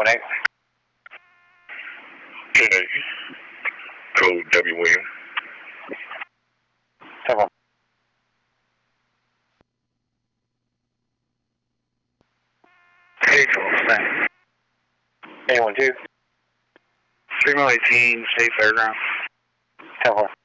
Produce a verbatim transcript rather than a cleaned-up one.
one eight. Okay. Code W William. ten four. eight twelve, thanks. eight one two. three mile eighteen, State Fairground. ten four.